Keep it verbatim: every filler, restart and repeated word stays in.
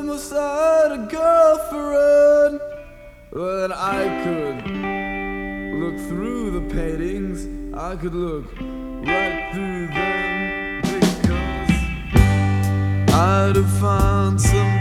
almost had a girlfriend, but I could look through the paintings, I could look right through them, because I'd have found some